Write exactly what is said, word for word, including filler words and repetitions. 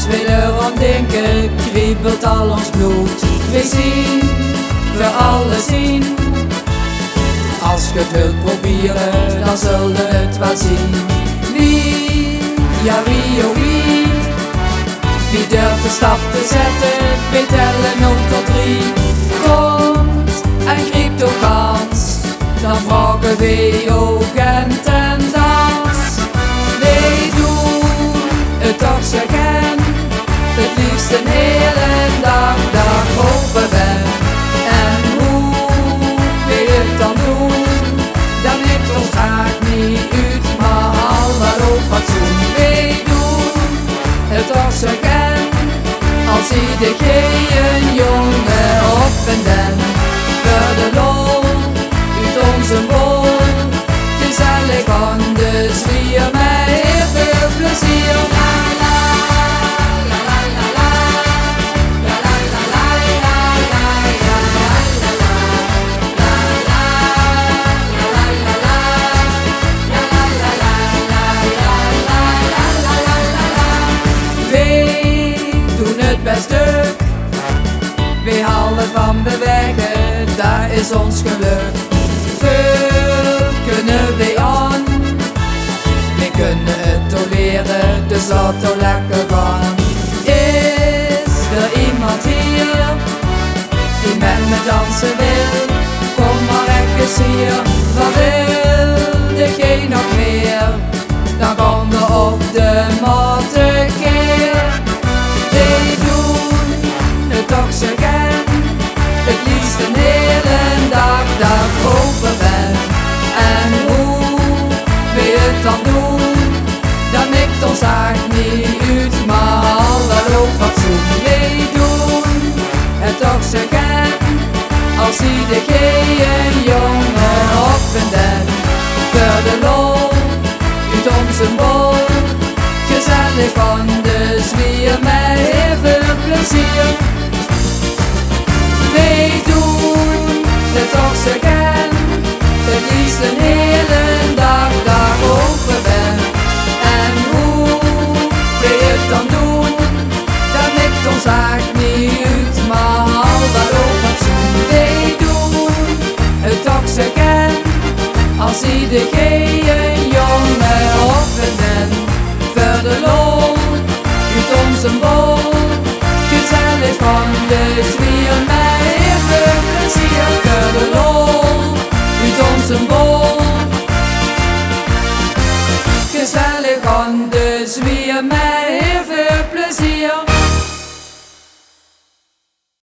we eraan denken, kriebelt al ons bloed. We zien, we alle zien. Als je het wilt proberen, dan zul je het wel zien. Wie, ja wie, oh wie, wie durft de stap te zetten, we tellen nul tot drie. Komt en grijpt de kans, dan vragen we ook en ten dans. We doen het toch zo gern, het liefst een hele dag, dag hopen we. En hoe we het dan doen, dat maakt ons graag niet uit, maar al maar op fatsoen. We doen het toch zo gern, als iedereen een jongen op en den. Voor de lol, uit onze bol, gezellig aan de zwier, met heel veel plezier. La la la la la la, la la la la la la la la la la la. We doen het best druk, we houden van bewegen, daar is ons geluk. Veel kunnen we aan, we kunnen het tolereren, dus laten lekker gaan. Is er iemand hier die met me dansen wil? Kom maar eens hier, wat wil degene nog meer? Dan gaan we op de mat keer. We doen het toch zo gern, het liefst een hele dag, dag hopen we. En hoe we het dan doen, dat maakt ons echt niet uit, maar al wel op fatsoen. We doen het toch zo gern, als iedereen een jongen op en den. Voor de lol, uit onze bol, gezellig van de zwier, met heel veel plezier. We doen het toch zo gern, het liefst een hele dag, dag hopen we. En hoe we het dan doen, dat maakt ons echt niet uit, maar al wel op fatsoen. We doen het toch zo gern, als iedereen een jongen op en den. Voor de lol, uit onze bol, gezellig van de zwier, met heel veel plezier. Voor de lol, uit onze bol, gezellig van de zwier, met